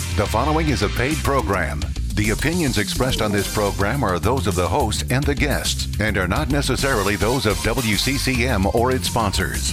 The following is a paid program. The opinions expressed on this program are those of the host and the guests and are not necessarily those of WCCM or its sponsors.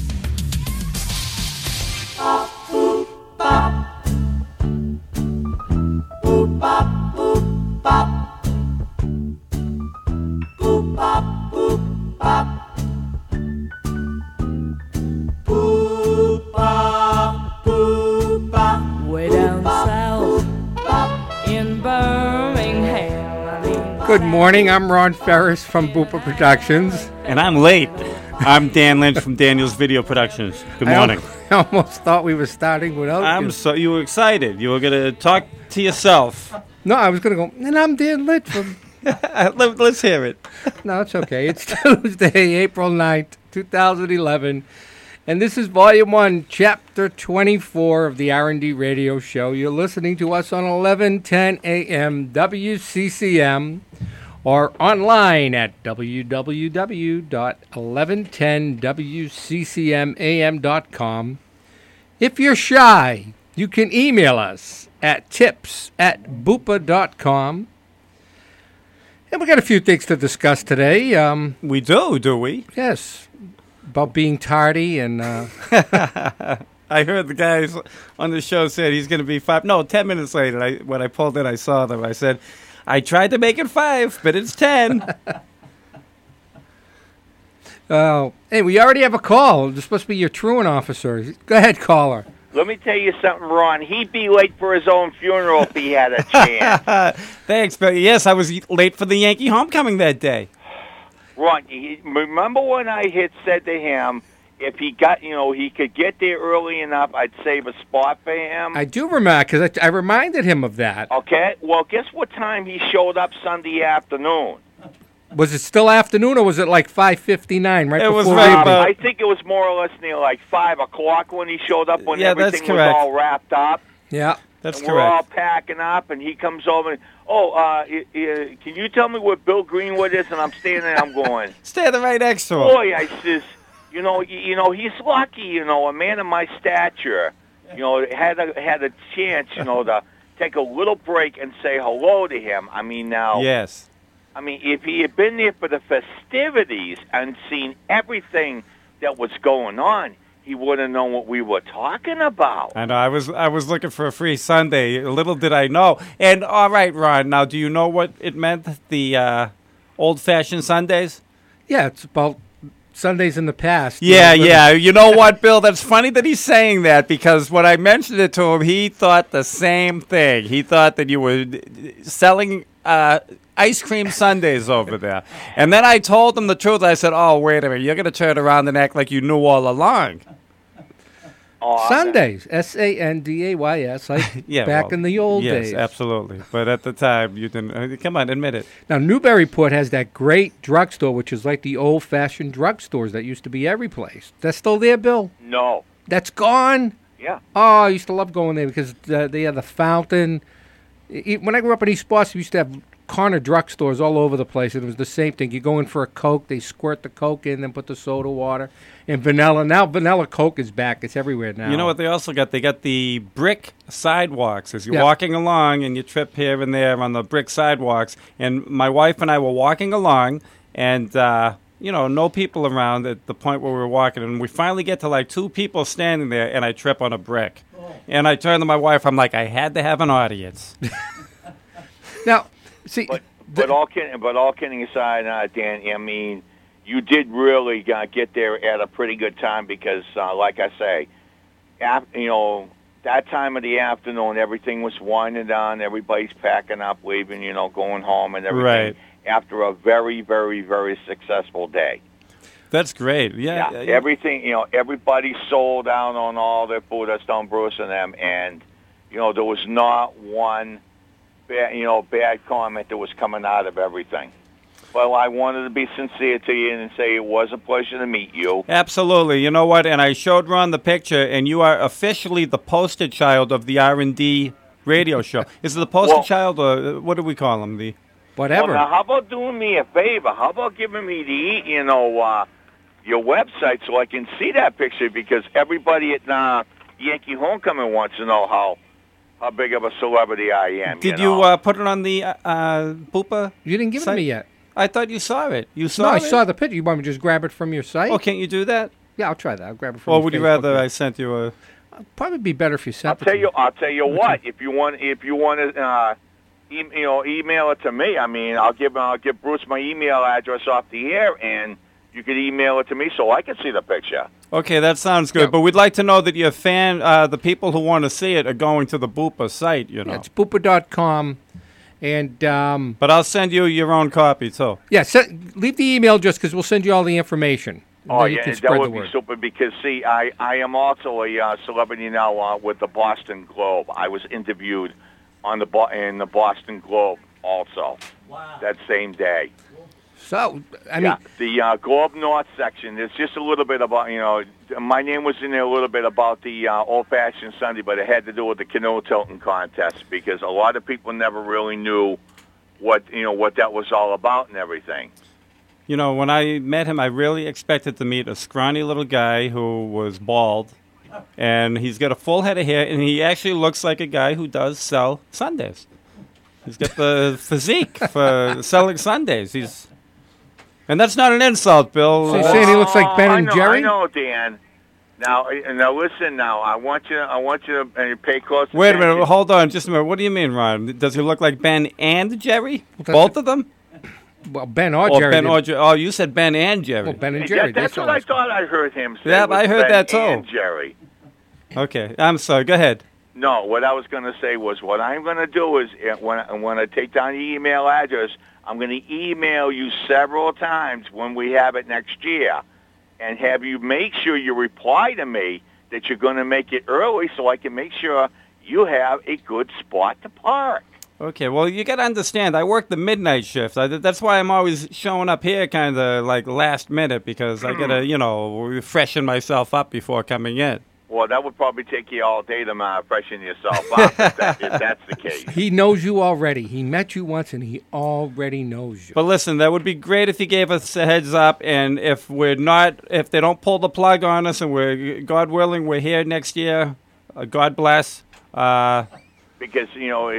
Good morning, I'm Ron Ferris from Boopa Productions. And I'm late. I'm Dan Lynch from Daniel's Video Productions. Good morning. I almost thought we were starting without you. You were excited. You were going to talk to yourself. No, I was going to go, and I'm Dan Lynch from... Let's hear it. No, it's okay. It's Tuesday, April 9th, 2011. And this is Volume 1, Chapter 24 of the R&D Radio Show. You're listening to us on 1110 AM WCCM or online at www.1110wccmam.com. If you're shy, you can email us at tips@boopa.com. And we got a few things to discuss today. We do we? Yes. About being tardy and... I heard the guys on the show said he's going to be 10 minutes late. And when I pulled in, I saw them. I said, I tried to make it 5, but it's 10. Oh, hey, we already have a call. This supposed to be your truant officer. Go ahead, caller. Let me tell you something, Ron. He'd be late for his own funeral if he had a chance. Thanks, but yes, I was late for the Yankee homecoming that day. Ron, remember when I had said to him, if he got, he could get there early enough, I'd save a spot for him? I do remember, because I reminded him of that. Okay, well, guess what time he showed up Sunday afternoon? Was it still afternoon, or was it like 5:59, right? It was before right I think it was more or less near like 5 o'clock when he showed up, when everything was all wrapped up. Yeah, that's and correct. We're all packing up, and he comes over and, can you tell me where Bill Greenwood is? And I'm standing there, I'm going, standing right next to him. Boy, I says, he's lucky, a man of my stature, had a chance, to take a little break and say hello to him. I mean, now, yes. I mean, if he had been there for the festivities and seen everything that was going on, he would have known what we were talking about. I know. I was looking for a free Sunday. Little did I know. And all right, Ron. Now, do you know what it meant? The old-fashioned Sundays. Yeah, it's about Sundays in the past. Yeah. You know what, Bill? That's funny that he's saying that, because when I mentioned it to him, he thought the same thing. He thought that you were selling ice cream sundaes over there. And then I told him the truth. I said, oh, wait a minute. You're going to turn around and act like you knew all along. Sundays, Sandays, like back in the old days. Yes, absolutely. But at the time, you didn't. Come on, admit it. Now, Newburyport has that great drugstore, which is like the old-fashioned drugstores that used to be every place. That's still there, Bill? No. That's gone? Yeah. Oh, I used to love going there because they had the fountain. When I grew up in East Boston, we used to have corner drugstores all over the place, and it was the same thing. You go in for a Coke, they squirt the Coke in, then put the soda water and vanilla. Now vanilla Coke is back. It's everywhere now. You know what they also got? They got the brick sidewalks. As you're walking along and you trip here and there on the brick sidewalks. And my wife and I were walking along, and no people around at the point where we were walking, and we finally get to like 2 people standing there, and I trip on a brick. Oh. And I turn to my wife. I'm like, I had to have an audience. Now, see, but all kidding aside, Dan, I mean, you did really get there at a pretty good time because, like I say, that time of the afternoon, everything was winding down. Everybody's packing up, leaving, going home and everything. Right. After a very, very, very successful day. That's great. Yeah. Everything, everybody sold out on all their food at Stone Bruce and them, and, there was not one bad comment that was coming out of everything. Well, I wanted to be sincere to you and say it was a pleasure to meet you. Absolutely. You know what? And I showed Ron the picture, and you are officially the poster child of the R&D radio show. Is it the poster child, or what do we call him? The whatever. Well, now, how about doing me a favor? How about giving me your website so I can see that picture? Because everybody at Yankee Homecoming wants to know how how big of a celebrity I am. Did you you put it on the Bupa? You didn't give it to site? me yet. I thought you saw it. You saw No, I it? saw the picture. You want me to just grab it from your site? Oh, can't you do that? Yeah, I'll try that. I'll grab it from Or your would you Facebook rather page. I sent you a... Probably be better if you sent I'll it tell to you. me. I'll tell you what. If you want to, email it to me. I mean, I'll give Bruce my email address off the air, and you could email it to me so I can see the picture. Okay, that sounds good. Yeah. But we'd like to know that your the people who want to see it are going to the Bupa site, you know. Yeah, it's bupa.com. And, But I'll send you your own copy, too. yeah, leave the email just because we'll send you all the information. Oh, Then you yeah, can that spread the would be word. super because, see, I am also a celebrity now with the Boston Globe. I was interviewed on in the Boston Globe also that same day. So, I mean, The Globe North section, there's just a little bit about, my name was in there a little bit about the old-fashioned Sunday, but it had to do with the canoe tilting contest because a lot of people never really knew what that was all about and everything. You know, when I met him, I really expected to meet a scrawny little guy who was bald, and he's got a full head of hair, and he actually looks like a guy who does sell sundaes. He's got the physique for selling sundaes. And that's not an insult, Bill. So you're saying he looks like Ben and Jerry? I know, Dan. Now listen. Now, I want you to pay close attention. Wait a minute. Hold on just a minute. What do you mean, Ron? Does he look like Ben and Jerry? Both of them? well, Ben or Or Jerry. Ben did. or Jerry? Oh, you said Ben and Jerry. Well, Ben and Jerry. That's what I thought I heard him say. Yeah, was I heard Ben that too. And Jerry. Okay. I'm sorry. Go ahead. No, what I was going to say was what I'm going to do is when I take down the email address, I'm going to email you several times when we have it next year and have you make sure you reply to me that you're going to make it early so I can make sure you have a good spot to park. Okay, well, you got to understand, I work the midnight shift. That's why I'm always showing up here kind of like last minute because I got to, freshen myself up before coming in. Well, that would probably take you all day to freshen yourself up if that's the case. He knows you already. He met you once, and he already knows you. But listen, that would be great if you gave us a heads up, and if they don't pull the plug on us, and God willing, we're here next year, God bless. Because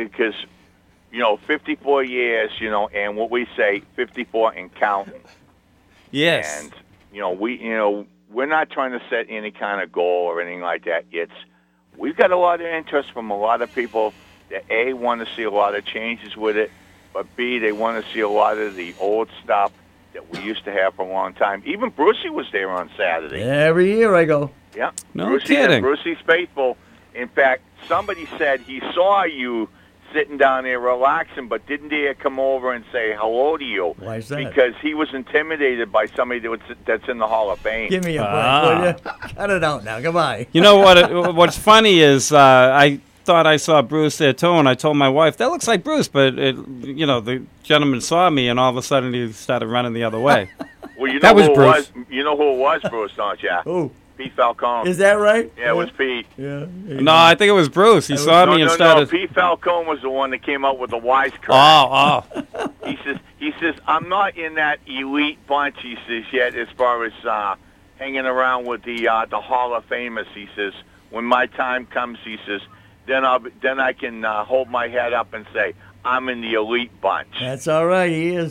54 years, and what we say, 54 and counting. Yes. And, we're not trying to set any kind of goal or anything like that. We've got a lot of interest from a lot of people that, A, want to see a lot of changes with it, but, B, they want to see a lot of the old stuff that we used to have for a long time. Even Brucey was there on Saturday. Every year I go. Yeah. No Brucey, kidding. Brucey's faithful. In fact, somebody said he saw you sitting down there relaxing, but didn't dare come over and say hello to you. Why is that? Because he was intimidated by somebody that's in the Hall of Fame. Give me a break, will you? Cut it out now. Goodbye. You know what? What's funny is I thought I saw Bruce there too, and I told my wife that looks like Bruce, but the gentleman saw me, and all of a sudden he started running the other way. Well, That was Bruce. You know who it was, Bruce, don't you? Who? Pete Falcone. Is that right? Yeah, it was Pete. Yeah. No, I think it was Bruce. He saw me and started. No. Pete Falcone was the one that came up with the wisecrack. Oh. He says, I'm not in that elite bunch, he says, yet as far as hanging around with the Hall of Famers. He says, when my time comes, he says, then I can hold my head up and say, I'm in the elite bunch. That's all right. He is.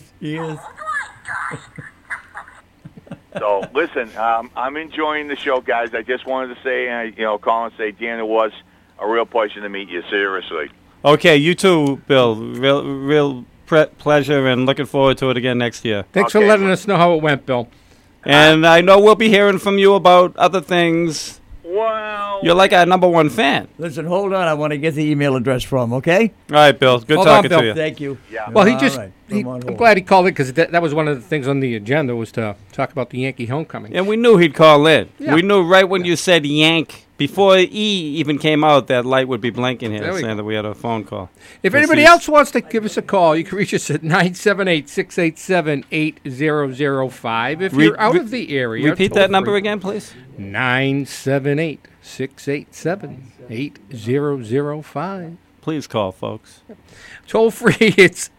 So, listen, I'm enjoying the show, guys. I just wanted to say, call and say, Dan, it was a real pleasure to meet you, seriously. Okay, you too, Bill. Real pleasure, and looking forward to it again next year. Thanks for letting us know how it went, Bill. And I know we'll be hearing from you about other things. Well, You're like our number one fan. Listen, hold on. I want to get the email address from, okay? All right, Bill. Good Hold on, talking Bill. to you. Thank you. Yeah. Well, he All just, right. he, I'm on I'm hold. glad he called it because that was one of the things on the agenda was to talk about the Yankee homecoming. And we knew he'd call in. Yeah. We knew right when you said yank, before E even came out, that light would be blinking There here we saying go. that we had a phone call. If Let's anybody see. else wants to give us a call, you can reach us at 978-687-8005. If you're out of the area, Repeat that number again, please. 978-687-8005. Please call, folks. Toll free, it's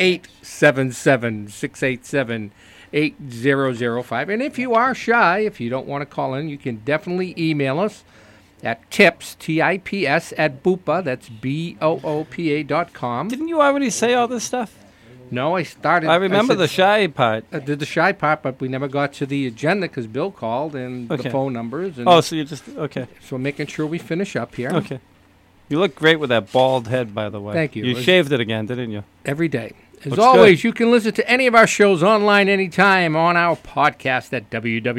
877-687-8005. And if you are shy, if you don't want to call in, you can definitely email us at tips, T-I-P-S, at Boopa, that's BOOPA.com. Didn't you already say all this stuff? No, I started. I remember said- the shy part. I did the shy part, but we never got to the agenda because Bill called and Okay. the phone numbers. And Oh, so you just, okay. so making sure we finish up here Okay. You look great with that bald head, by the way. Thank you. You shaved it again, didn't you? every day. As Looks always, you can listen to any of our shows online anytime on our podcast at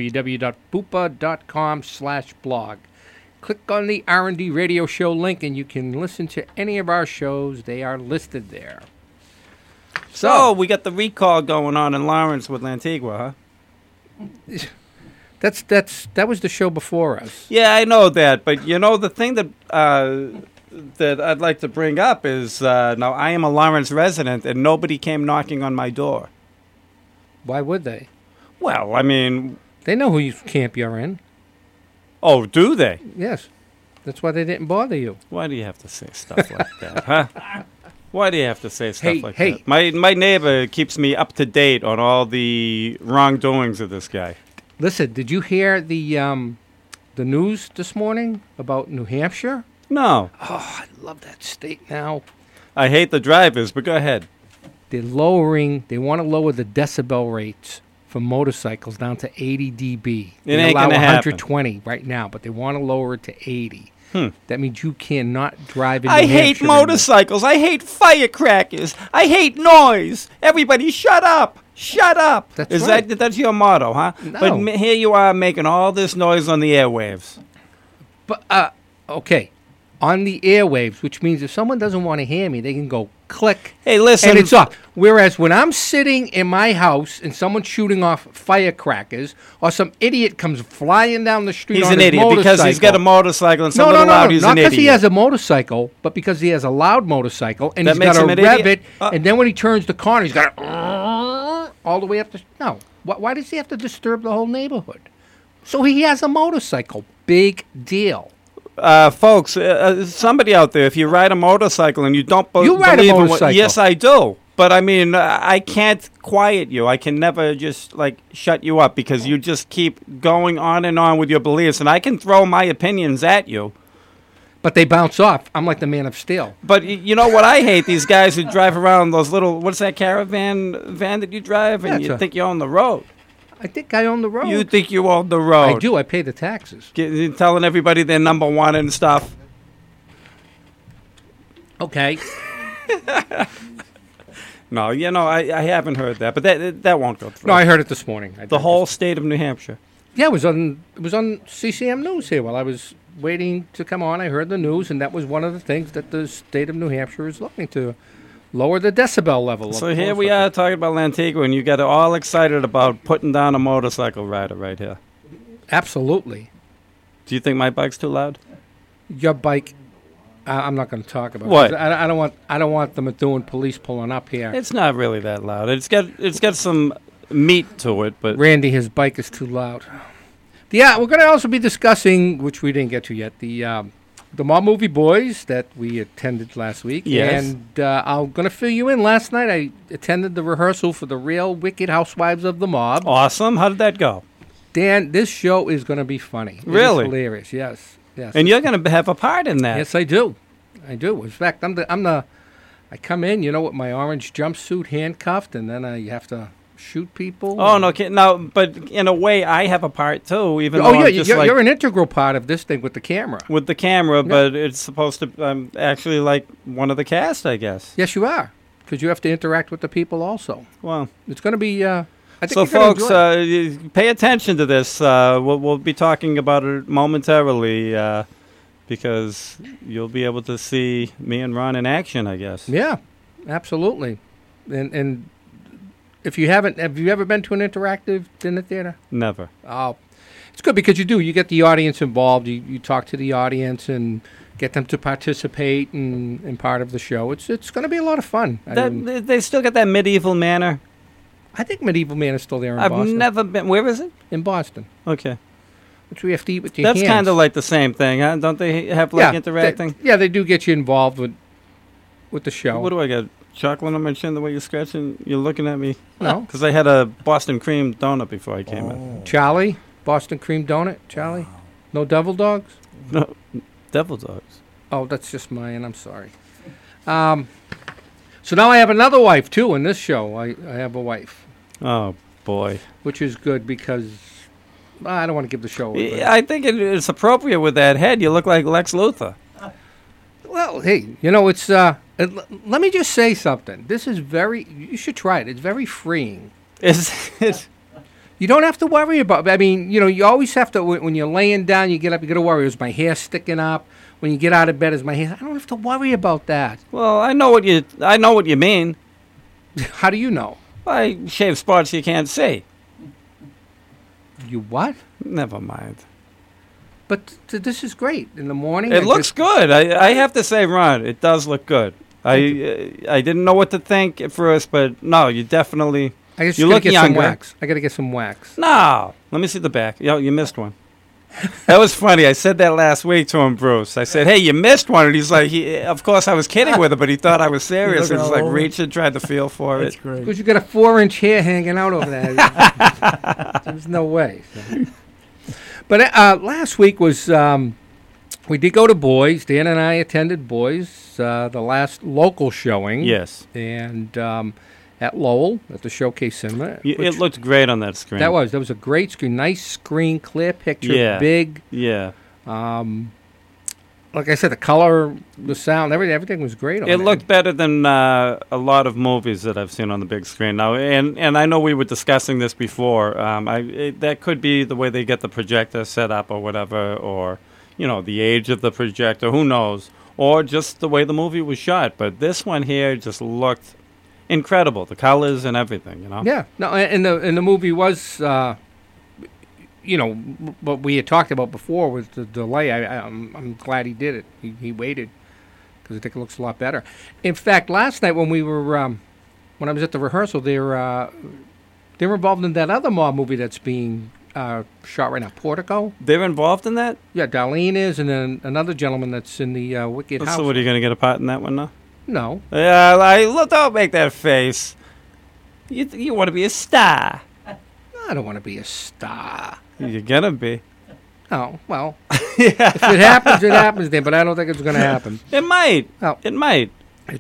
www.boopa.com/blog. Click on the R&D Radio Show link, and you can listen to any of our shows. They are listed there. So, we got the recall going on in Lawrence with Antigua, huh? That was the show before us. Yeah, I know that, but you know the thing that that I'd like to bring up is now I am a Lawrence resident and nobody came knocking on my door. Why would they? Well, I mean, They know whose camp you're in. oh, do they? Yes. That's why they didn't bother you. Why do you have to say stuff like that, huh? Why do you have to say stuff Hey, like hey. that? My neighbor keeps me up to date on all the wrongdoings of this guy. Listen, did you hear the news this morning about New Hampshire? No, Oh, I love that state now. I hate the drivers, but go ahead. They want to lower the decibel rates for motorcycles down to 80 dB. It They ain't allow gonna happen. 120 right now, but they want to lower it to 80. That means you cannot drive in I New hate Hampshire anymore. motorcycles. I hate firecrackers. I hate noise. Everybody, shut up. Shut up. That's right. That's your motto, huh? No. But here you are making all this noise on the airwaves. But, okay, on the airwaves, which means if someone doesn't want to hear me, they can go click, Hey, listen. and it's off. Whereas when I'm sitting in my house and someone's shooting off firecrackers, or some idiot comes flying down the street He's on an his idiot because he's got a motorcycle and No, some no, little no, loud. no. He's Not an because idiot. he has a motorcycle, but because he has a loud motorcycle, and That he's makes got him to an rev idiot? it, and then when he turns the corner, he's got to all the way up the... No. Why does he have to disturb the whole neighborhood? So he has a motorcycle. Big deal. Folks, somebody out there, if you ride a motorcycle and you don't You ride a believe in what... motorcycle. Yes, I do. But, I mean, I can't quiet you. I can never just, shut you up because you just keep going on and on with your beliefs. And I can throw my opinions at you. But they bounce off. I'm like the Man of Steel. But you know what I hate? These guys who drive around those little... What's that caravan van that you drive? And Yeah, you think you're on the road. I think I own the road. You think you own the road. I do. I pay the taxes. Telling everybody they're number one and stuff. Okay. No, I haven't heard that, but that won't go through. No, I heard it this morning. The whole state of New Hampshire. Yeah, it was on CCM News here while I was waiting to come on. I heard the news, and that was one of the things that the state of New Hampshire is looking to lower the decibel level. So here we are talking about Antigua, and you got all excited about putting down a motorcycle rider right here. Absolutely. Do you think my bike's too loud? Your bike. I'm not going to talk about What? it. I don't want the Methuen police pulling up here. It's not really that loud. It's got some meat to it, but Randy, his bike is too loud. Yeah, we're going to also be discussing, which we didn't get to yet, the Mob Movie Boys that we attended last week. Yes. And I'm going to fill you in. Last night I attended the rehearsal for the Real Wicked Housewives of the Mob. awesome. How did that go? Dan, this show is going to be funny. It is Really? hilarious. Yes. Yes. And you're going to have a part in that. Yes, I do. I do. In fact, I come in, with my orange jumpsuit handcuffed, and then I have to shoot people. Oh, no, no, but in a way, I have a part too, even Oh, though yeah, I'm just you're an integral part of this thing with the camera. with the camera, but it's supposed to, I'm actually like one of the cast, I guess. Yes, you are, because you have to interact with the people also. Well, It's going to be, I think so you're gonna folks, enjoy it. pay attention to this. We'll be talking about it momentarily because you'll be able to see me and Ron in action, I guess. Yeah, absolutely. And if you haven't, have you ever been to an interactive dinner theater? Never. Oh, it's good because you do. You get the audience involved. You talk to the audience and get them to participate in part of the show. It's going to be a lot of fun. They still got that medieval manner. I think Medieval Man is still there in I've Boston. never been. Where is it? In Boston, Okay. which we have to eat with your That's hands. kind of like the same thing, huh? Don't they have interacting? They do get you involved with the show. What do I got? Chocolate on my chin the way you're scratching? You're looking at me? No. Because I had a Boston cream donut before I came in. Charlie, Boston cream donut. Charlie, no devil dogs. No, devil dogs. Oh, that's just mine. I'm sorry. So now I have another wife, too, in this show. I have a wife, Oh, boy. which is good because I don't want to give the show away. Yeah, I think it's appropriate with that head. You look like Lex Luthor. Well, hey, it's let me just say something. This is you should try it. It's very freeing. Is it? You don't have to worry about, I mean, you always have to, when you're laying down, you get up, you got to worry. Is my hair sticking up? When you get out of bed, is my hair, I don't have to worry about that. Well, I know what you mean. How do you know? I shave spots you can't see. You what? Never mind. But this is great. In the morning, It looks good. I have to say, Ron, it does look good. I didn't know what to think at first, but no, you definitely. I guess you you look get younger. some wax. I got to get some wax. No, let me see the back. Yo, you missed one. That was funny. I said that last week to him, Bruce. I said, "Hey, you missed one," and he's like, "Of course, I was kidding with it, but he thought I was serious." He's He was looking like all over. reaching, tried to feel for That's it. great. Because you got a 4-inch hair hanging out over there. There's no way. So. But last week was, we did go to Boys. Dan and I attended Boys, the last local showing. Yes, And at Lowell, at the Showcase Cinema. it which- looked great on that screen. That was a great screen. Nice screen, clear picture, Yeah. big. Yeah, Like I said, the color, the sound, everything was great on it there. looked better than a lot of movies that I've seen on the big screen now. And I know we were discussing this before. That could be the way they get the projector set up or whatever, or the age of the projector. Who knows? Or just the way the movie was shot. But this one here just looked incredible. The colors and everything. Yeah. No, and the movie was, what we had talked about before was the delay. I'm glad he did it. He waited because I think it looks a lot better. In fact, last night when we were, when I was at the rehearsal, they were involved in that other mob movie that's being shot right now, Portico. They're involved in that? Yeah, Darlene is, and then another gentleman that's in the Wicked House. So what, are you going to get a part in that one now? No. Yeah, don't make that face. You want to be a star. I don't want to be a star. You're going to be. Oh, well. If it happens, it happens then, but I don't think it's going to happen. It might. Oh. It might.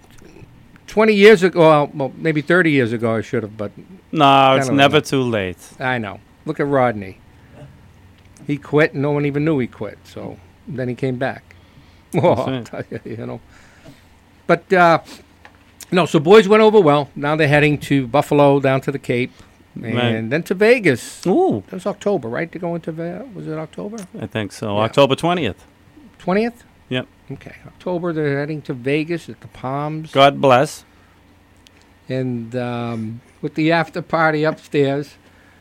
20 years ago, well, maybe 30 years ago I should have, but No, it's don't never know. too late. I know. Look at Rodney. He quit, and no one even knew he quit, so then he came back. Oh, I'll tell you, But, no, so Boys went over well. Now they're heading to Buffalo, down to the Cape, and Right. then to Vegas. Ooh, That was October, right, to go into Vegas? Was it October? I think so. Yeah. October 20th. 20th? Yep. Okay, October, they're heading to Vegas at the Palms. God bless. And with the after party upstairs,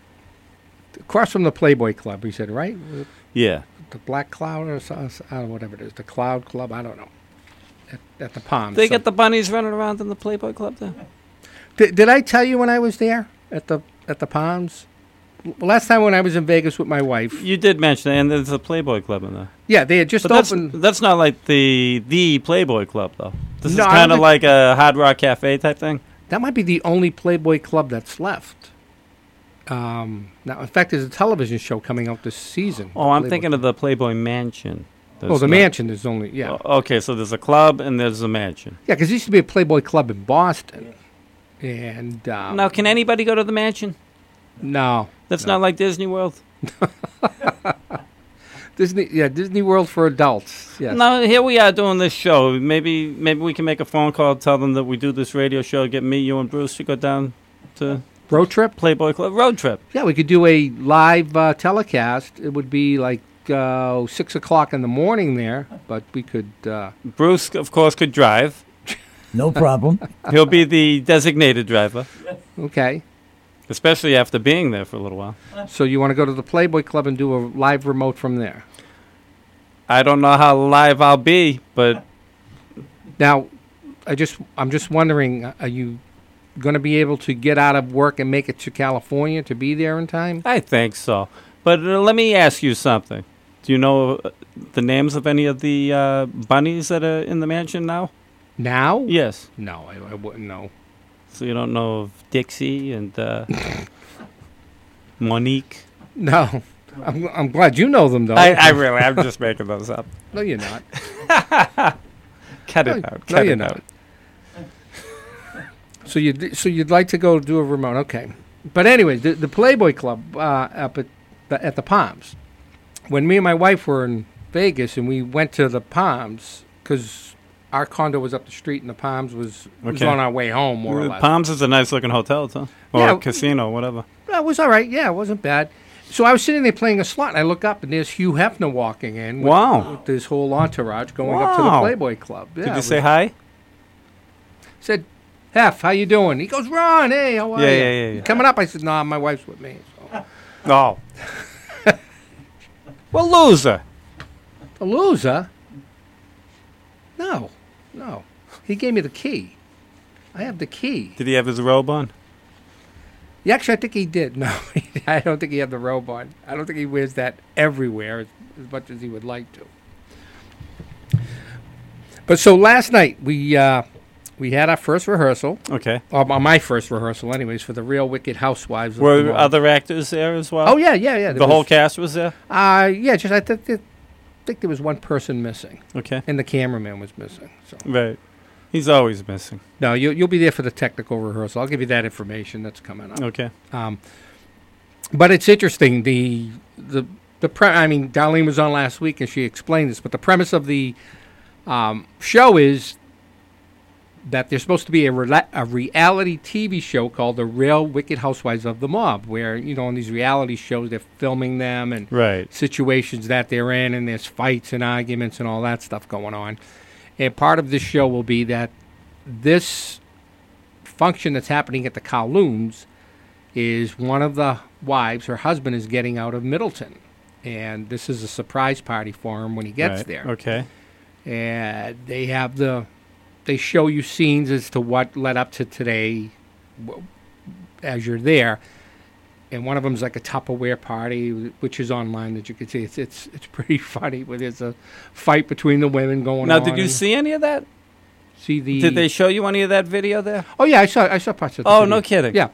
across from the Playboy Club, he said, right? Yeah. The Black Cloud or something, I don't know, whatever it is, the Cloud Club, I don't know. At the Palms. They So- get the bunnies running around in the Playboy Club there? Did I tell you when I was there at the Palms? Last time when I was in Vegas with my wife. You did mention that, and there's a Playboy Club in there. Yeah, they had just But opened. that's not like the Playboy Club, though. This No, is I kind of don't like a Hard Rock Cafe type thing. That might be the only Playboy Club that's left. Now, in fact, there's a television show coming out this season. Oh, I'm Playboy thinking of the Playboy Mansion. Oh, the mansion is only, yeah. Okay, so there's a club and there's a mansion. Yeah, because there used to be a Playboy Club in Boston. And, Now, can anybody go to the mansion? no. That's no. not like Disney World. Disney World for adults. Yes. No, here we are doing this show. Maybe we can make a phone call, tell them that we do this radio show, get me, you, and Bruce to go down to Road trip? Playboy Club road trip. Yeah, we could do a live telecast. It would be like 6 o'clock in the morning there, but we could. Bruce, of course, could drive. No problem. He'll be the designated driver, Okay. especially after being there for a little while. So you want to go to the Playboy Club and do a live remote from there? I don't know how live I'll be, but Now, I'm just wondering, are you going to be able to get out of work and make it to California to be there in time? I think so. But let me ask you something. Do you know the names of any of the bunnies that are in the mansion now? Now? Yes. No, I wouldn't know. So you don't know of Dixie and Monique? No. I'm glad you know them, though. I'm just making those up. No, you're not. Cut it out. No, Cut you're it not. out. So you'd like to go do a remote, okay? But anyway, the Playboy Club up at the Palms. When me and my wife were in Vegas and we went to the Palms because our condo was up the street and the Palms was on our way home, more or less. Palms is a nice looking hotel, too. Or Yeah. casino, whatever. It was all right. Yeah, it wasn't bad. So I was sitting there playing a slot, and I look up, and there's Hugh Hefner walking in with this whole entourage going up to the Wow. Playboy Club. Yeah, Did you say hi? Said, Hef, how you doing? He goes, Ron, hey, how are you? Yeah. Coming up, I said, no, my wife's with me. So. Oh. Well, loser. A loser? No. He gave me the key. I have the key. Did he have his robe on? Yeah, actually, I think he did. No, I don't think he had the robe on. I don't think he wears that everywhere as much as he would like to. But so last night, we had our first rehearsal. Okay. Or my first rehearsal, anyways, for the Real Wicked Housewives. of the Were Mob. other actors there as well? Oh, yeah. The whole cast was there? Yeah, just I think there was one person missing, Okay. and the cameraman was missing. So Right. He's always missing. no, you'll be there for the technical rehearsal. I'll give you that information that's coming up. Okay. But it's interesting. I mean, Darlene was on last week and she explained this, but the premise of the show is that there's supposed to be a reality TV show called The Real Wicked Housewives of the Mob, where, on these reality shows, they're filming them and Right. situations that they're in, and there's fights and arguments and all that stuff going on. And part of this show will be that this function that's happening at the Kowloons is one of the wives, her husband, is getting out of Middleton. And this is a surprise party for him when he gets Right. there. Okay. And they show you scenes as to what led up to today as you're there. And one of them's like a Tupperware party, which is online that you can see. It's pretty funny. Where there's a fight between the women going on. Now, did you see any of that? Did they show you any of that video there? Oh yeah, I saw parts of the Oh, video. no kidding. Yeah,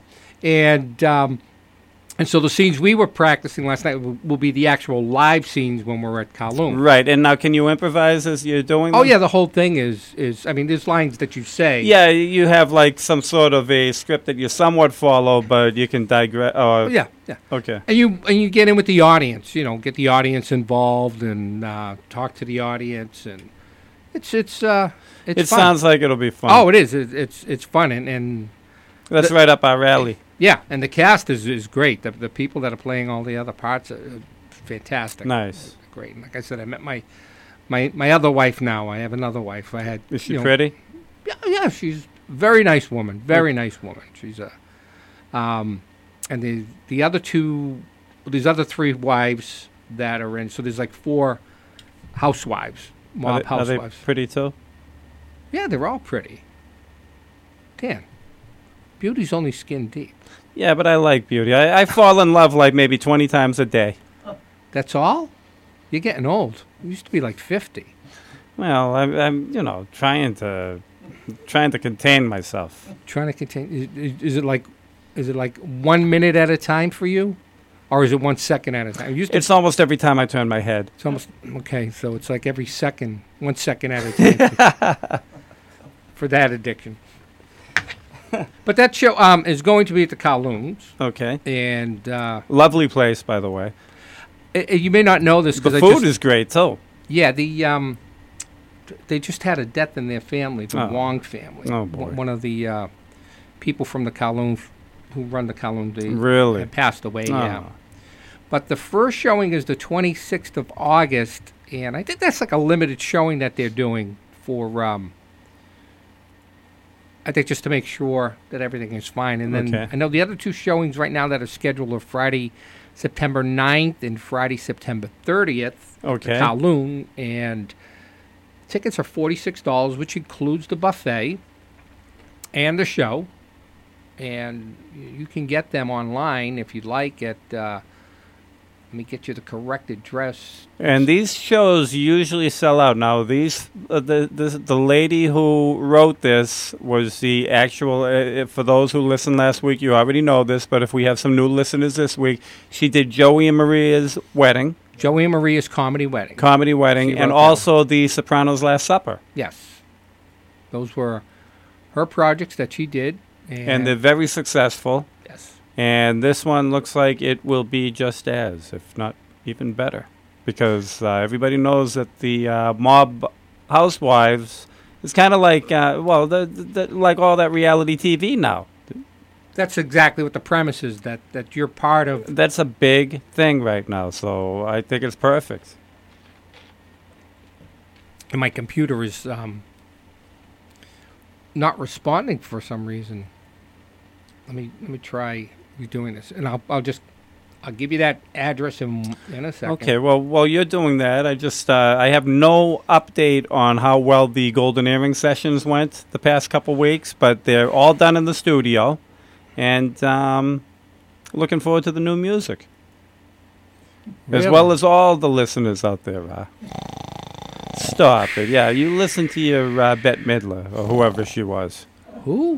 and so the scenes we were practicing last night will be the actual live scenes when we're at Kowloon. Right. And now, can you improvise as you're doing them? Oh yeah, the whole thing is I mean, there's lines that you say. Yeah, you have like some sort of a script that you somewhat follow, but you can digress. Yeah. Okay. And you get in with the audience, get the audience involved and talk to the audience, and it's It fun. sounds like it'll be fun. Oh, it is. It's fun, and That's right up our alley. yeah, and the cast is great. The people that are playing all the other parts are fantastic. Nice. Great. And like I said, I met my other wife now. I have another wife. I had. Is she pretty? Yeah, she's a very nice woman. Very nice woman. She's and the other two, these other three wives that are in. So there's like 4 housewives, mob Are they housewives. pretty too? Yeah, they're all pretty. Dan, beauty's only skin deep. Yeah, but I like beauty. I fall in love like maybe 20 times a day. That's all? You're getting old. You used to be like 50. Well, I'm trying to contain myself. Trying to contain. Is it like 1 minute at a time for you, or is it 1 second at a time? It's almost every time I turn my head. It's almost okay. So it's like every second, 1 second at a time for that addiction. But that show is going to be at the Kowloons, Okay. and Lovely place, by the way. you may not know this The because food is great too. yeah, they just had a death in their family, the Oh. Wong family. Oh, boy. One of the people from the Kowloon who run the Kowloon, they Really? had passed away. Oh. Yeah. But the first showing is the 26th of August, and I think that's like a limited showing that they're doing for, I think just to make sure that everything is fine. And then Okay. I know the other 2 showings right now that are scheduled are Friday, September 9th and Friday, September 30th. Okay. The Kowloon, and tickets are $46, which includes the buffet and the show. And you can get them online if you'd like at Let me get you the correct address. And these shows usually sell out. Now, the lady who wrote this was the actual. For those who listened last week, you already know this. But if we have some new listeners this week, she did Joey and Maria's wedding. Joey and Maria's comedy wedding. Comedy wedding, She and wrote also the Sopranos' Last Supper. Yes. Those were her projects that she did. And they're very successful. Yes. And this one looks like it will be just as, if not even better. Because everybody knows that the Mob Housewives is kind of like, like all that reality TV now. That's exactly what the premise is, that you're part of. That's a big thing right now, so I think it's perfect. And my computer is not responding for some reason. Let me try redoing this, and I'll give you that address in a second. Okay, well, while you're doing that, I have no update on how well the Golden Earring sessions went the past couple weeks, but they're all done in the studio, and looking forward to the new music. As Really? well as all the listeners out there. Stop it. Yeah, you listen to your Bette Midler, or whoever she was. Who?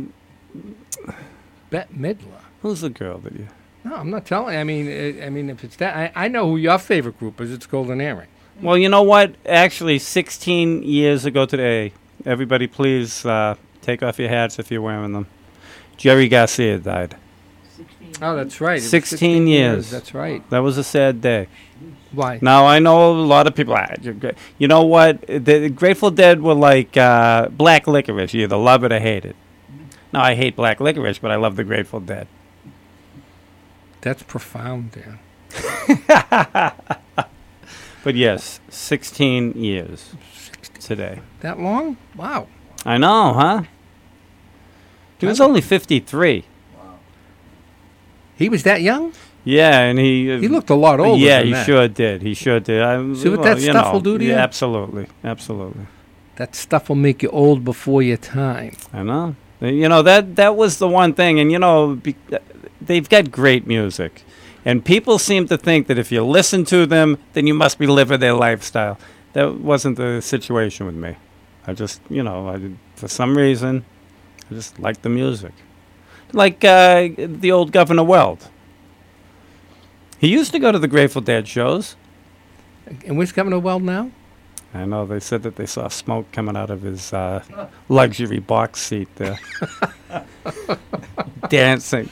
Bette Midler. Who's the girl that you... No, I'm not telling. I mean, if it's that, I know who your favorite group is. It's Golden Earring. Well, you know what? Actually, 16 years ago today, everybody please take off your hats if you're wearing them. Jerry Garcia died. Oh, that's right. It was 16 years. That's right. That was a sad day. Why? Now, I know a lot of people... you know what? The Grateful Dead were like black licorice. You either love it or hate it. Now, I hate black licorice, but I love the Grateful Dead. That's profound, Dan. But yes, 16 years today. That long? Wow. I know, huh? He was only 53. He was that young? Yeah, and he looked a lot older Yeah, than he that. sure did. He sure did. See what that stuff will do to you? Yeah, absolutely. Absolutely. That stuff will make you old before your time. I know. You know, that was the one thing. And, you know, they've got great music. And people seem to think that if you listen to them, then you must be living their lifestyle. That wasn't the situation with me. I just, for some reason, I just liked the music. Like the old Governor Weld. He used to go to the Grateful Dead shows. And where's Governor Weld now? I know. They said that they saw smoke coming out of his luxury box seat there. Dancing.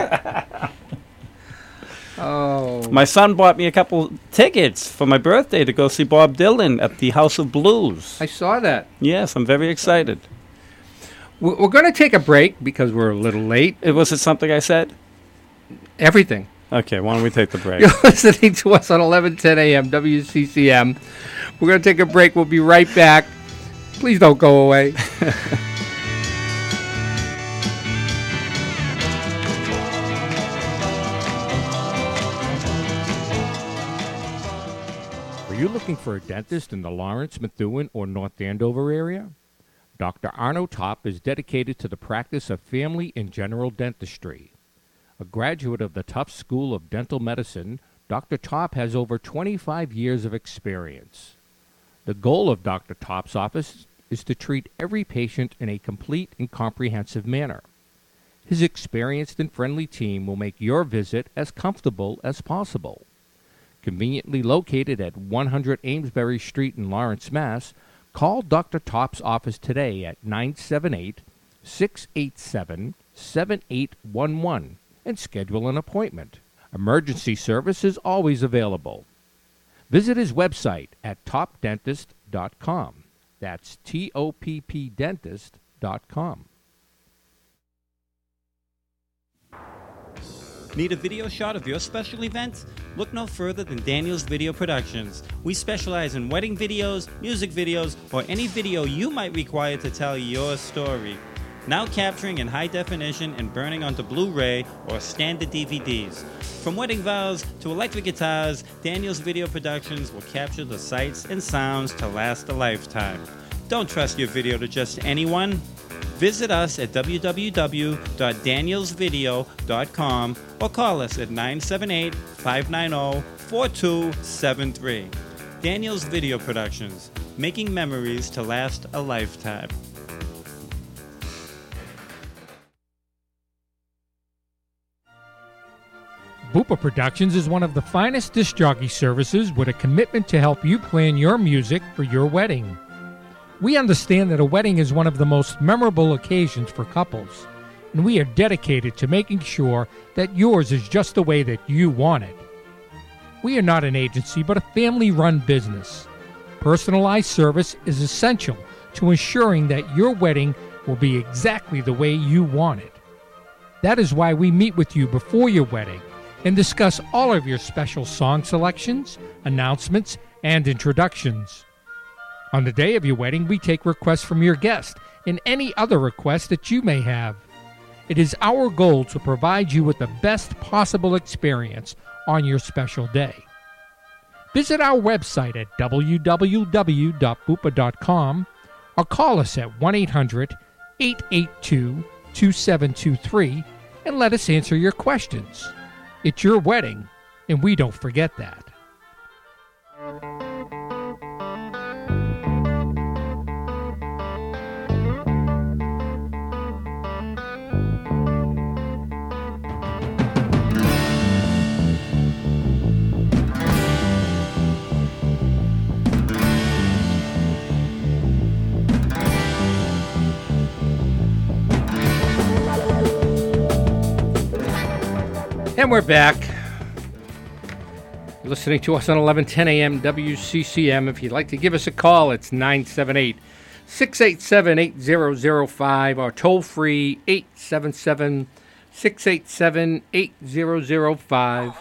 Oh. My son bought me a couple tickets for my birthday to go see Bob Dylan at the House of Blues. I saw that. Yes, I'm very excited. We're going to take a break because we're a little late. Was it something I said? Everything. Okay, why don't we take the break? You're listening to us on 1110 a.m. WCCM. We're going to take a break. We'll be right back. Please don't go away. Are you looking for a dentist in the Lawrence, Methuen, or North Andover area? Dr. Arno Top is dedicated to the practice of family and general dentistry. A graduate of the Tufts School of Dental Medicine, Dr. Top has over 25 years of experience. The goal of Dr. Top's office is to treat every patient in a complete and comprehensive manner. His experienced and friendly team will make your visit as comfortable as possible. Conveniently located at 100 Amesbury Street in Lawrence, Mass., call Dr. Top's office today at 978-687-7811 and schedule an appointment. Emergency service is always available. Visit his website at topdentist.com. That's TOPPdentist.com. Need a video shot of your special event? Look no further than Daniel's Video Productions. We specialize in wedding videos, music videos, or any video you might require to tell your story. Now capturing in high definition and burning onto Blu-ray or standard DVDs. From wedding vows to electric guitars, Daniel's Video Productions will capture the sights and sounds to last a lifetime. Don't trust your video to just anyone. Visit us at www.danielsvideo.com or call us at 978-590-4273. Daniels Video Productions, making memories to last a lifetime. Bupa Productions is one of the finest disc jockey services with a commitment to help you plan your music for your wedding. We understand that a wedding is one of the most memorable occasions for couples, and we are dedicated to making sure that yours is just the way that you want it. We are not an agency, but a family-run business. Personalized service is essential to ensuring that your wedding will be exactly the way you want it. That is why we meet with you before your wedding and discuss all of your special song selections, announcements, and introductions. On the day of your wedding, we take requests from your guest and any other requests that you may have. It is our goal to provide you with the best possible experience on your special day. Visit our website at www.bupa.com or call us at 1-800-882-2723 and let us answer your questions. It's your wedding, and we don't forget that. And we're back. You're listening to us on 1110 AM WCCM. If you'd like to give us a call, it's 978-687-8005 or toll free 877-687-8005.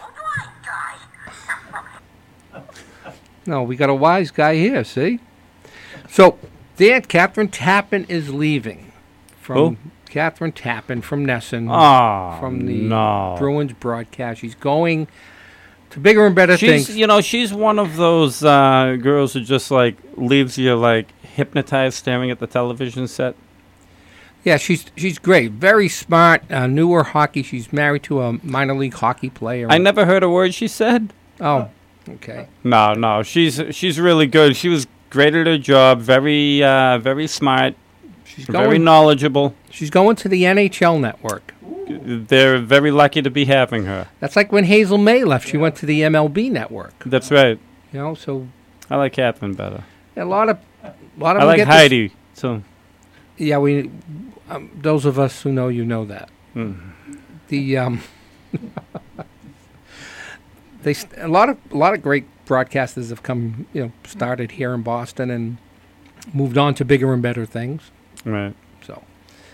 No, we got a wise guy here, see? So, Dan, Catherine Tappan is leaving from... Catherine Tappan from Nesson, from the Bruins broadcast. She's going to bigger and better things. You know, she's one of those girls who just like leaves you like hypnotized, staring at the television set. Yeah, she's great, very smart. Knew her hockey. She's married to a minor league hockey player. I never heard a word she said. Oh, okay. No, she's really good. She was great at her job. Very smart. She's very knowledgeable. She's going to the NHL network. They're very lucky to be having her. That's like when Hazel May left. She went to the MLB network. That's right. You know, so I like Catherine better. A lot of I like Heidi. So yeah, we those of us who know you know that. The a lot of great broadcasters have come, started here in Boston and moved on to bigger and better things. Right. So.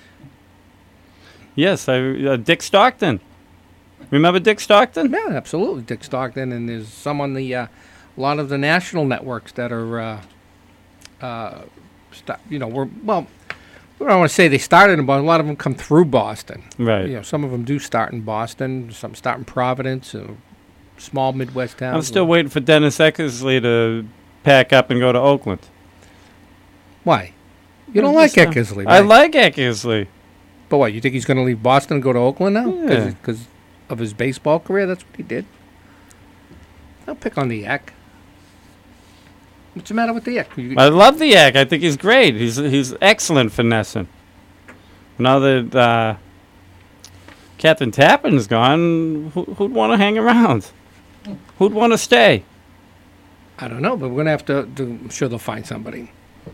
Yes, Dick Stockton. Remember Dick Stockton? Yeah, absolutely, Dick Stockton, and there's some on the a lot of the national networks that are, I don't want to say they started in Boston. A lot of them come through Boston. Right. Some of them do start in Boston. Some start in Providence, small Midwest towns. I'm still waiting for Dennis Eckersley to pack up and go to Oakland. Why? You don't like Eckersley, right? I like Eckersley. But what, you think he's going to leave Boston and go to Oakland now? Yeah. Because of his baseball career? That's what he did? Don't pick on the Eck. What's the matter with the Eck? I love the Eck. I think he's great. He's excellent for Nesson. Now that Catherine Tappan's gone, who'd want to hang around? Who'd want to stay? I don't know, but we're going to have to I'm sure they'll find somebody.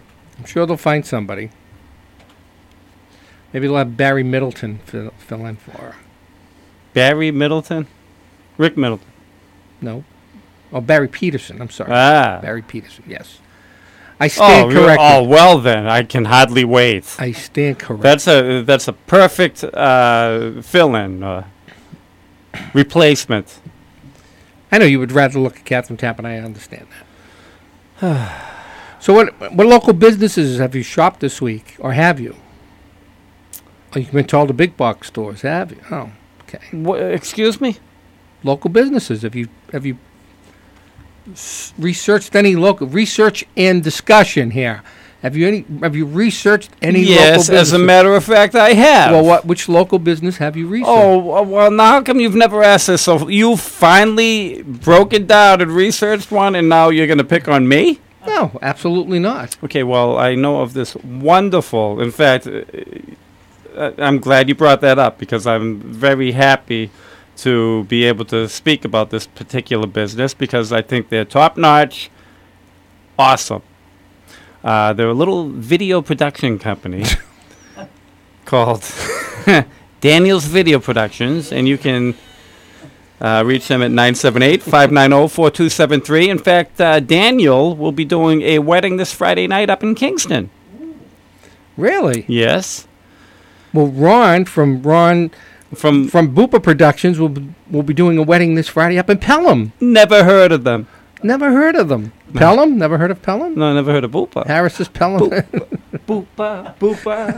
Maybe they'll have Barry Middleton fill in for her. Barry Middleton? Rick Middleton. No. Oh, Barry Peterson. I'm sorry. Barry Peterson, yes. I stand corrected. Oh, well then. I can hardly wait. I stand corrected. That's a perfect fill-in, replacement. I know you would rather look at Catherine Tappan. I understand that. So what local businesses have you shopped this week, or have you? Oh, you've been to all the big box stores, have you? Oh, okay. Excuse me? Local businesses. Have you researched any local research and discussion here? Have you researched any local Yes, businesses? as a matter of fact, I have. Well, which local business have you researched? Oh, well, now how come you've never asked this? So you finally broke it down and researched one, and now you're going to pick on me? No, absolutely not. Okay, well, I know of this wonderful, in fact, I'm glad you brought that up because I'm very happy to be able to speak about this particular business because I think they're top-notch, awesome. They're a little video production company called Daniel's Video Productions, and you can reach them at 978-590-4273. In fact, Daniel will be doing a wedding this Friday night up in Kingston. Really? Yes. Well, Ron from Boopa Productions will be doing a wedding this Friday up in Pelham. Never heard of them. Never heard of them. Pelham? Never heard of Pelham? No, never heard of Boopa. Harris is Pelham. Boopa, Boopa.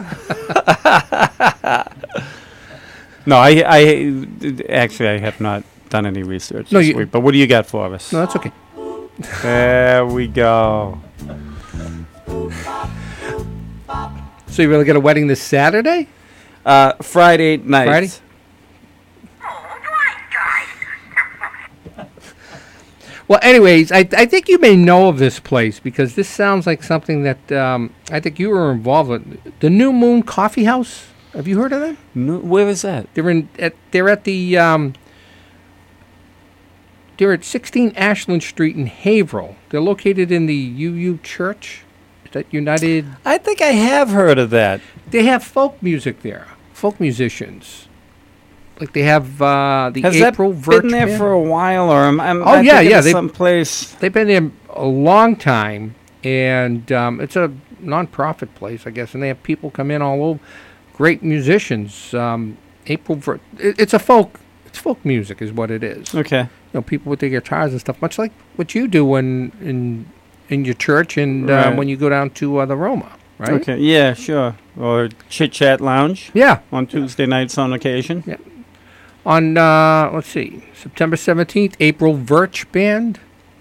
No, I actually I have not done any research this week. But what do you got for us? No, that's okay. There we go. So you really got a wedding this Saturday? Friday night. Friday? Well, anyways, I think you may know of this place because this sounds like something that I think you were involved with. The New Moon Coffee House. Have you heard of them? No, where is that? They're at 16 Ashland Street in Haverhill. They're located in the UU Church. Is that United? I think I have heard of that. They have folk music there. Folk musicians. Like they have the Has April that Virch been there Band. for a while, or I'm Oh, yeah, thinking yeah, of they- someplace. They've been there a long time, and it's a non-profit place, I guess, and they have people come in all over. Great musicians. It's folk music is what it is. Okay. You know, people with their guitars and stuff, much like what you do in your church and Right. when you go down to the Roma, right? Okay. Yeah, sure. Or Chit Chat Lounge. Yeah. On Tuesday nights on occasion. Yeah. On let's see, September 17th, April Virch Band.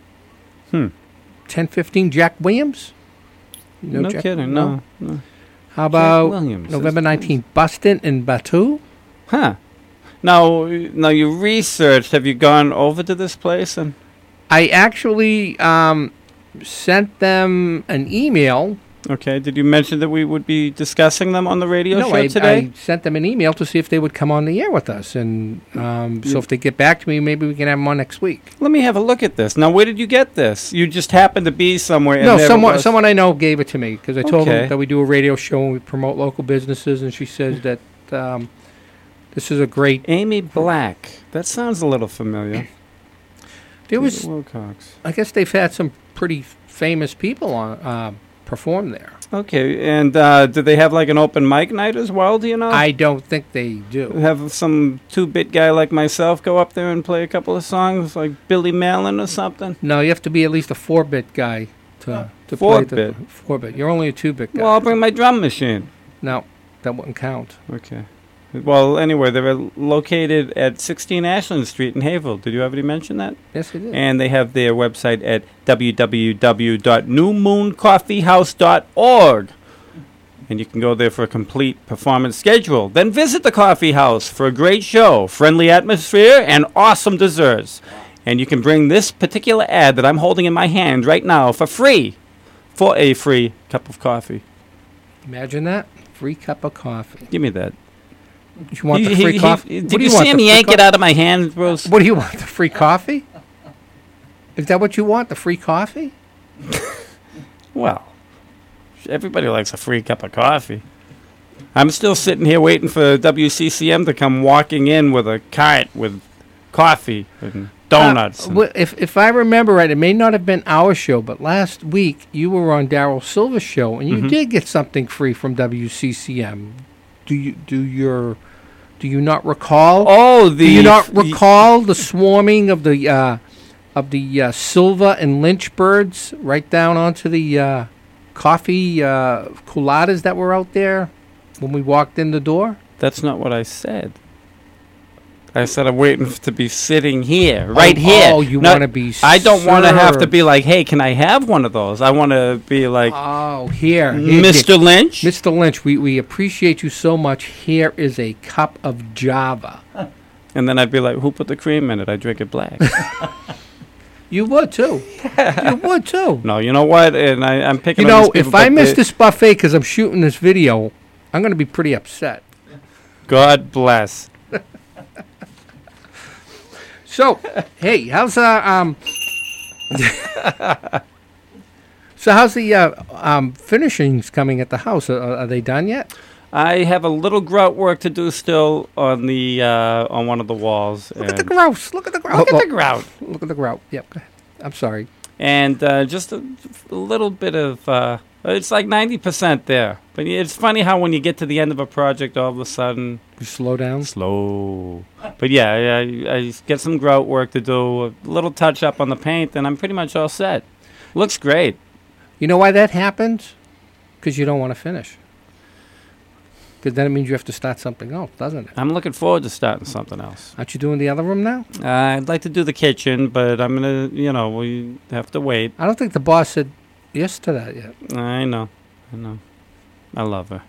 10:15, Jack Williams. You know No Jack? kidding. No. How about Williams. November 19th, Bustin and Batu? Huh. Now you researched. Have you gone over to this place? And I actually sent them an email. okay. Did you mention that we would be discussing them on the radio No, show I today? sent them an email to see if they would come on the air with us. And so if they get back to me, maybe we can have them on next week. Let me have a look at this. Now, where did you get this? You just happened to be somewhere. And No, there it was. someone I know gave it to me because I told Okay. them that we do a radio show and we promote local businesses. And she says that this is a great... Amy Black. That sounds a little familiar. There was... Wilcox. I guess they've had some pretty famous people on perform there. Okay, and do they have like an open mic night as well? Do you know? I don't think they do. Have some 2-bit guy like myself go up there and play a couple of songs, like Billy Malin or something. No, you have to be at least a 4-bit guy to play 4-bit? 4-bit. You're only a 2-bit guy. Well, I'll bring my drum machine. No, that wouldn't count. Okay. Well, anyway, they're located at 16 Ashland Street in Haverhill. Did you already mention that? Yes, it is. And they have their website at www.newmooncoffeehouse.org. And you can go there for a complete performance schedule. Then visit the coffee house for a great show, friendly atmosphere, and awesome desserts. And you can bring this particular ad that I'm holding in my hand right now for a free cup of coffee. Imagine that. Free cup of coffee. Give me that. You want the free coffee? Did you see him yank it out of my hand, Bruce? What do you want, the free coffee? Is that what you want, the free coffee? Well, everybody likes a free cup of coffee. I'm still sitting here waiting for WCCM to come walking in with a cart with coffee and donuts. Well, if I remember right, it may not have been our show, but last week you were on Daryl Silver's show, and you did get something free from WCCM. Do you not recall? Oh, do you not recall the swarming of the Silva and Lynch birds right down onto the coffee coladas that were out there when we walked in the door? That's not what I said. I said I'm waiting to be sitting here, right here. Oh, you Not- want to be I don't want to have to served. be like, hey, can I have one of those? I want to be like, Oh, here. Mr. Lynch. Mr. Lynch, we appreciate you so much. Here is a cup of Java. And then I'd be like, who put the cream in it? I drink it black. You would, too. You would, too. No, you know what? And I'm picking You on know, these people, if I but miss they- this buffet because I'm shooting this video, I'm going to be pretty upset. God bless. So, hey, how's so how's the finishings coming at the house? Are they done yet? I have a little grout work to do still on the on one of the walls. Look at the grouse. Look at the grouse. Look at the grout. Look at the grout. Yep. Go ahead. I'm sorry. And just a little bit of, it's like 90% there. But it's funny how when you get to the end of a project, all of a sudden, You slow down. slow. But yeah, I get some grout work to do, a little touch up on the paint, and I'm pretty much all set. Looks great. You know why that happens? Because you don't want to finish. Because then it means you have to start something else, doesn't it? I'm looking forward to starting something else. Aren't you doing the other room now? I'd like to do the kitchen, but I'm going to, we have to wait. I don't think the boss said yes to that yet. I know. I love her.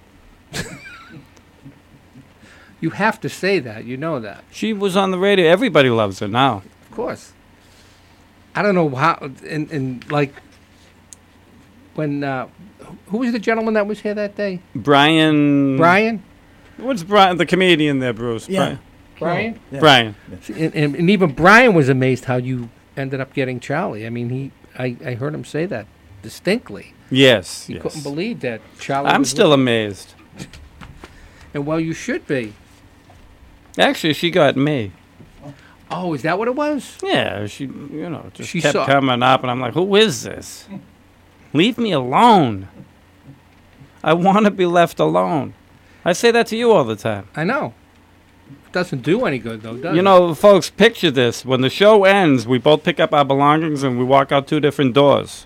You have to say that. You know that. She was on the radio. Everybody loves her now. Of course. I don't know how, and like, when, who was the gentleman that was here that day? Brian. Brian? What's Brian? The comedian there, Bruce. Yeah. Brian? Yeah. Brian. And even Brian was amazed how you ended up getting Charlie. I mean, I heard him say that distinctly. Yes. He yes. couldn't believe that Charlie I'm was still with amazed. him. And well, you should be. Actually, she got me. Oh, is that what it was? Yeah, she, just She kept saw- coming up, and I'm like, who is this? Leave me alone. I want to be left alone. I say that to you all the time. I know. It doesn't do any good, though, does You it? know, folks, picture this. When the show ends, we both pick up our belongings and we walk out two different doors.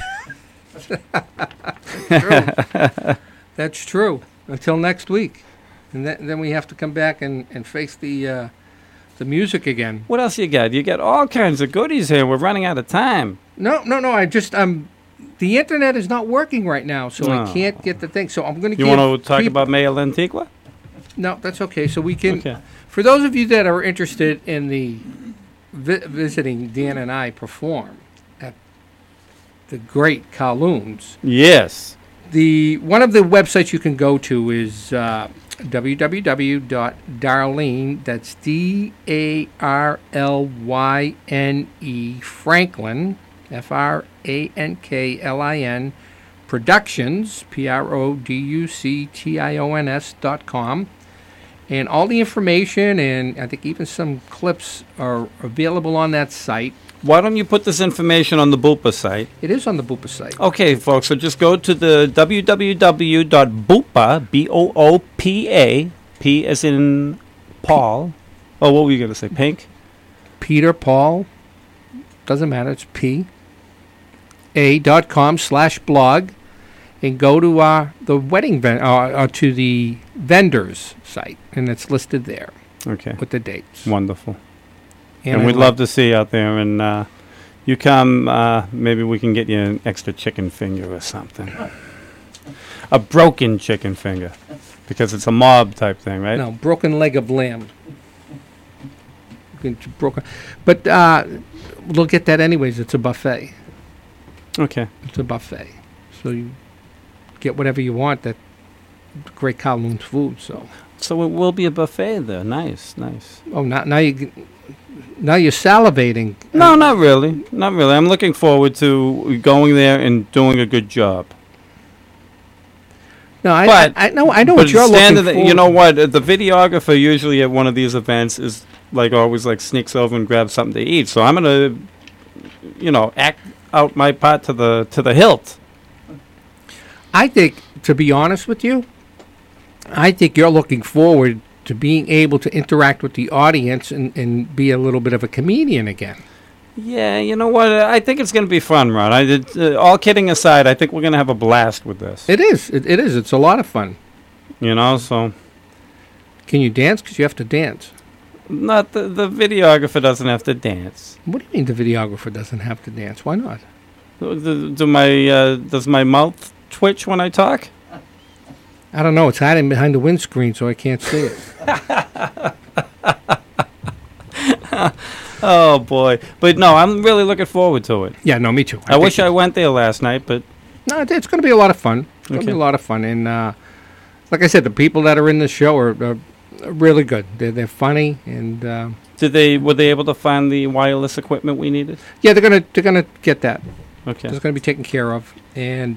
True. That's true. Until next week. And then we have to come back and face the music again. What else you got? You got all kinds of goodies here. We're running out of time. No. I just, the internet is not working right now, so I Oh. can't get the thing. So I'm going to You give want to talk peop- about Maya Antigua? No, that's okay. So we can, Okay. for those of you that are interested in the visiting Dan and I perform at the great Kowloon's, Yes. one of the websites you can go to is www.darlene, that's DARLYNE, Franklin, FRANKLIN, Productions, PRODUCTIONS.com. And all the information and I think even some clips are available on that site. Why don't you put this information on the Boopa site? It is on the Boopa site. Okay, folks, so just go to the www.boopa, B-O-O-P-A, P as in Paul. Oh, what were you going to say, Pink? Peter, Paul, doesn't matter, it's PA.com/blog, and go to the wedding to the vendors site, and it's listed there Okay, with the dates. wonderful. And And I we'd like- love to see you out there. And you come, maybe we can get you an extra chicken finger or something. A broken chicken finger. Because it's a mob type thing, right? No, broken leg of lamb. Broken, but we'll get that anyways. It's a buffet. Okay. It's a buffet, so you get whatever you want. That great Kowloon's food. So So it will be a buffet there. Nice, nice. now you're salivating. No, not really. Not really. I'm looking forward to going there and doing a good job. No, I know But what you're looking for. you know what? The videographer usually at one of these events is like always like sneaks over and grabs something to eat. So I'm gonna, act out my part to the hilt. I think, to be honest with you, I think you're looking forward to being able to interact with the audience and be a little bit of a comedian again. Yeah, you know what? I think it's going to be fun, Ron. All kidding aside, I think we're going to have a blast with this. It is. It is. It's a lot of fun. So Can you dance? Because you have to dance. Not the videographer doesn't have to dance. What do you mean the videographer doesn't have to dance? Why not? Does my mouth twitch when I talk? I don't know. It's hiding behind the windscreen, so I can't see it. Oh boy! But no, I'm really looking forward to it. Yeah, no, me too. I wish I went there last night, but No, it's going to be a lot of fun. It's going to be a lot of fun, and like I said, the people that are in the show are really good. They're funny, and were they able to find the wireless equipment we needed? yeah, they're gonna get that. Okay. It's going to be taken care of, and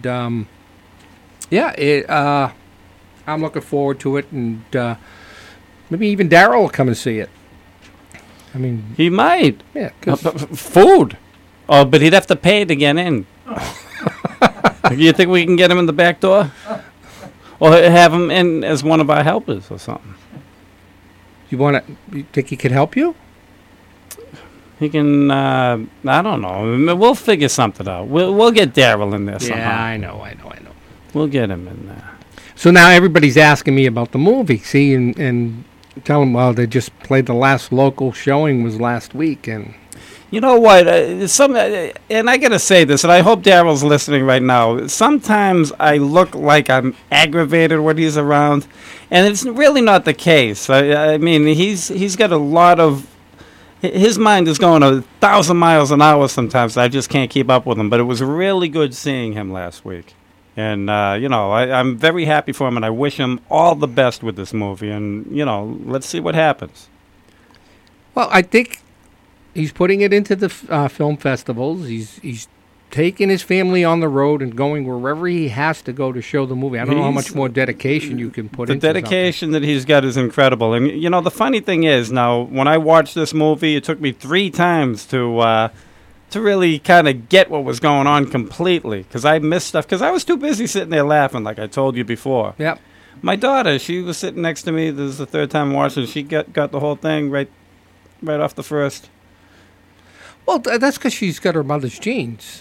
I'm looking forward to it, and maybe even Daryl will come and see it. I mean, He might. yeah, 'cause Food. Oh, but he'd have to pay to get in. You think we can get him in the back door? Or have him in as one of our helpers or something? you think he could help you? He can, I don't know. We'll figure something out. We'll get Daryl in there somehow. Yeah, I know. We'll get him in there. So now everybody's asking me about the movie. See, and tell them, well, they just played the last local showing was last week, and You know what? And I got to say this, and I hope Daryl's listening right now. Sometimes I look like I'm aggravated when he's around, and it's really not the case. I mean, he's got a lot of... His mind is going 1,000 miles an hour sometimes. I just can't keep up with him. But it was really good seeing him last week. And, I'm very happy for him, and I wish him all the best with this movie. And, let's see what happens. well, I think he's putting it into the film festivals. He's taking his family on the road and going wherever he has to go to show the movie. I don't know how much more dedication you can put into The dedication that he's got is incredible. And, the funny thing is, now, when I watched this movie, it took me 3 times to really kind of get what was going on completely. Because I missed stuff. Because I was too busy sitting there laughing, like I told you before. Yep. My daughter, she was sitting next to me. This is the 3rd time watching. She got the whole thing right off the first. Well, that's because she's got her mother's genes.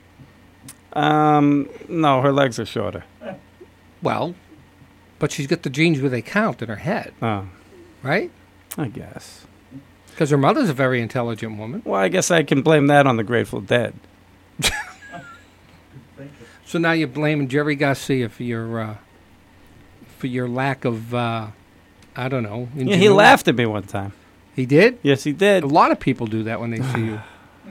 No, her legs are shorter. Well, but she's got the genes where they count in her head, Oh, right? I guess. Because her mother's a very intelligent woman. Well, I guess I can blame that on the Grateful Dead. So now you're blaming Jerry Garcia for your lack of, I don't know. Yeah, he ingenuity. laughed at me one time. He did? Yes, he did. A lot of people do that when they see you.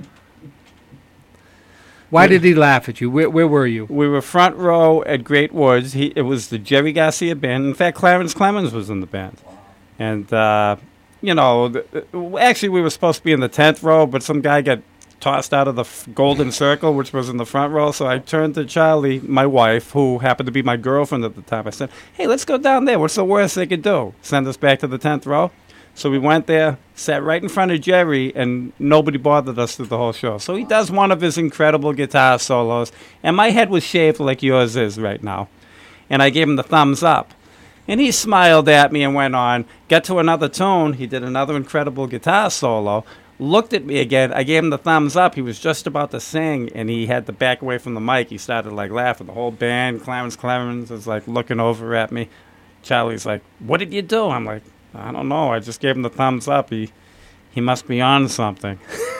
Why did he laugh at you? Where were you? We were front row at Great Woods. It was the Jerry Garcia band. In fact, Clarence Clemens was in the band. And, actually we were supposed to be in the 10th row, but some guy got tossed out of the golden circle, which was in the front row. So I turned to Charlie, my wife, who happened to be my girlfriend at the time. I said, hey, let's go down there. What's the worst they could do? Send us back to the 10th row? So we went there, sat right in front of Jerry, and nobody bothered us through the whole show. So he does one of his incredible guitar solos, and my head was shaved like yours is right now. And I gave him the thumbs up. And he smiled at me and went on, got to another tune, he did another incredible guitar solo, looked at me again, I gave him the thumbs up, he was just about to sing, and he had to back away from the mic. He started laughing. The whole band, Clarence Clemens, was looking over at me. Charlie's like, what did you do? I'm like, I don't know. I just gave him the thumbs up. He must be on something.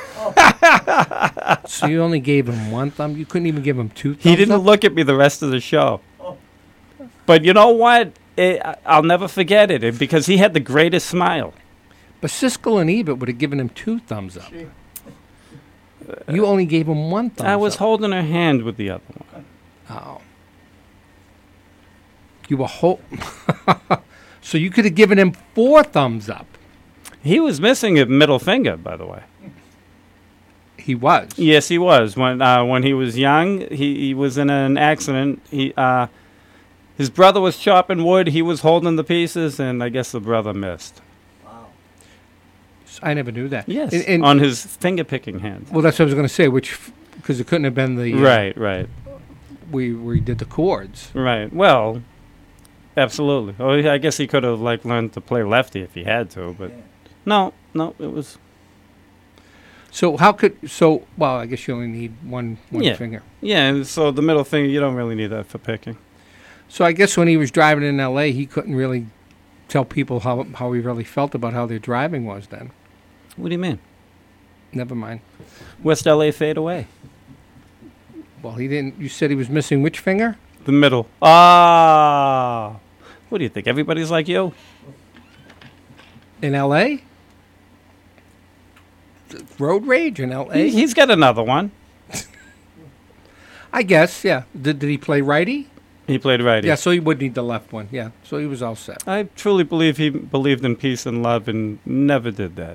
So you only gave him one thumb? You couldn't even give him 2 thumbs He didn't up? look at me the rest of the show. But you know what? I'll never forget it because he had the greatest smile. But Siskel and Ebert would have given him 2 thumbs up. You only gave him 1 thumbs up. I was holding her hand with the other one. Oh. You were So you could have given him 4 thumbs up. He was missing a middle finger, by the way. He was. Yes, he was. When he was young, he was in an accident. His brother was chopping wood. He was holding the pieces, and I guess the brother missed. I never knew that. Yes, And on his finger-picking hand. well, that's what I was going to say, because it couldn't have been the... Right. where he did the chords. Right. Well, absolutely. Oh, I guess he could have learned to play lefty if he had to, but no, it was. So well, I guess you only need one Yeah. finger. Yeah, and so the middle finger, you don't really need that for picking. So I guess when he was driving in L.A., he couldn't really tell people how he really felt about how their driving was then. What do you mean? Never mind. West LA fade away. Well, he didn't. You said he was missing which finger? The middle. Ah. What do you think? Everybody's like you? In L.A.? Road rage in L.A.? He's got another one. I guess, yeah. Did he play righty? He played righty. Yeah, so he would need the left one. Yeah, so he was all set. I truly believe he believed in peace and love and never did that.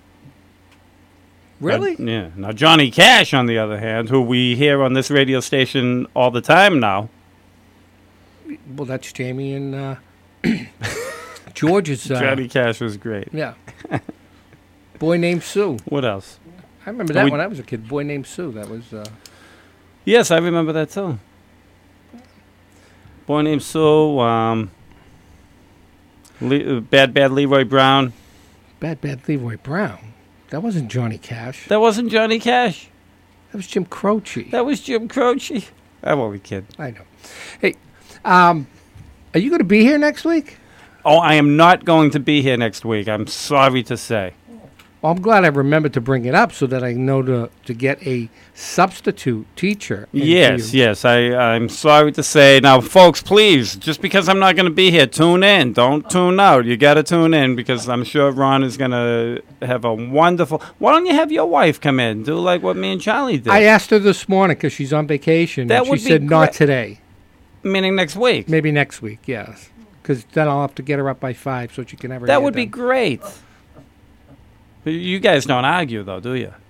Really? Yeah. Now, Johnny Cash, on the other hand, who we hear on this radio station all the time now. Well, that's Jamie and George's. Johnny Cash was great. Yeah. Boy Named Sue. What else? I remember that when I was a kid. Boy Named Sue. That was. Yes, I remember that too. Boy Named Sue. Bad Leroy Brown. Bad Leroy Brown. That wasn't Johnny Cash. That wasn't Johnny Cash. That was Jim Croce. That was Jim Croce. I'm only kidding. I know. Hey, are you going to be here next week? Oh, I am not going to be here next week. I'm sorry to say. Well, I'm glad I remembered to bring it up so that I know to get a substitute teacher. Yes. I'm sorry to say. Now, folks, please, just because I'm not going to be here, tune in. Don't tune out. You got to tune in because I'm sure Ron is going to have a wonderful... Why don't you have your wife come in? Do like what me and Charlie did. I asked her this morning because she's on vacation. That and would she be said not great. today. Meaning next week. Maybe next week, yes. Because then I'll have to get her up by 5 so she can have her That hair would be done. great. But you guys don't argue, though, do you?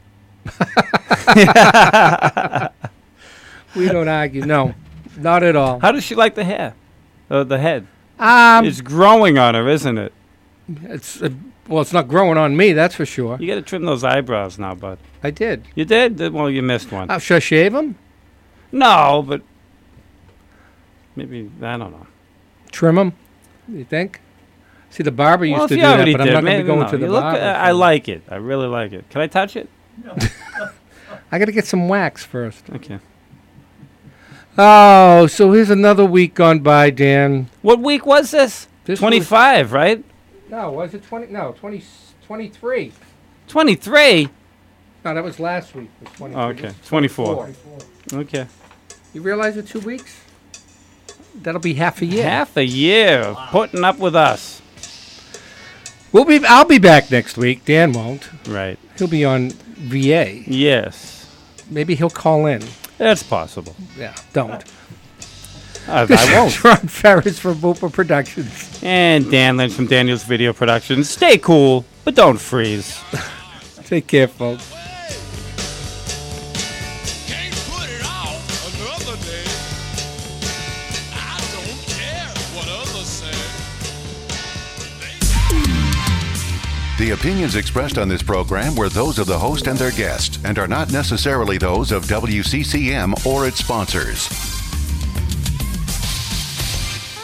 We don't argue. No, not at all. How does she like the hair? The head? Um, It's growing on her, isn't it? it's well, it's not growing on me, that's for sure. You got to trim those eyebrows now, bud. I did. You did? Well, you missed one. Should I shave them? No, but maybe, I don't know. Trim them? You think? See, the barber Well, used if to you do that, already but I'm did, not going to maybe go no. into the You look, barber. I like it. I really like it. Can I touch it? I got to get some wax first. Okay. Oh, so here's another week gone by, Dan. What week was this? This 25, right? No, was it 20? No, 23. 23? No, that was last week. It was 23. Oh, okay. 24. Okay. You realize in 2 weeks? That'll be half a year. Half a year of putting up with us. I'll be back next week. Dan won't. Right. He'll be on VA. Yes. Maybe he'll call in. That's possible. Yeah, don't. I This is won't. Ron Ferris from Booper Productions. And Dan Lynch from Daniel's Video Productions. Stay cool, but don't freeze. Take care, folks. Can't put it off another day. I don't care what others say. The opinions expressed on this program were those of the host and their guests and are not necessarily those of WCCM or its sponsors.